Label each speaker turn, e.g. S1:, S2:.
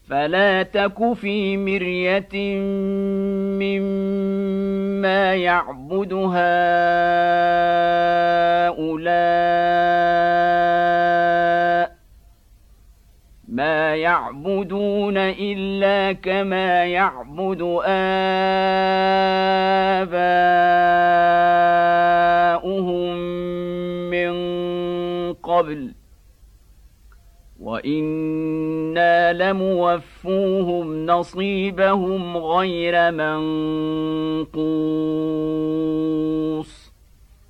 S1: فلا تك في مرية مما يعبد هؤلاء ما يعبدون إلا كما يعبد آباؤهم من قبل وإنا لموفوهم نصيبهم غير منقوص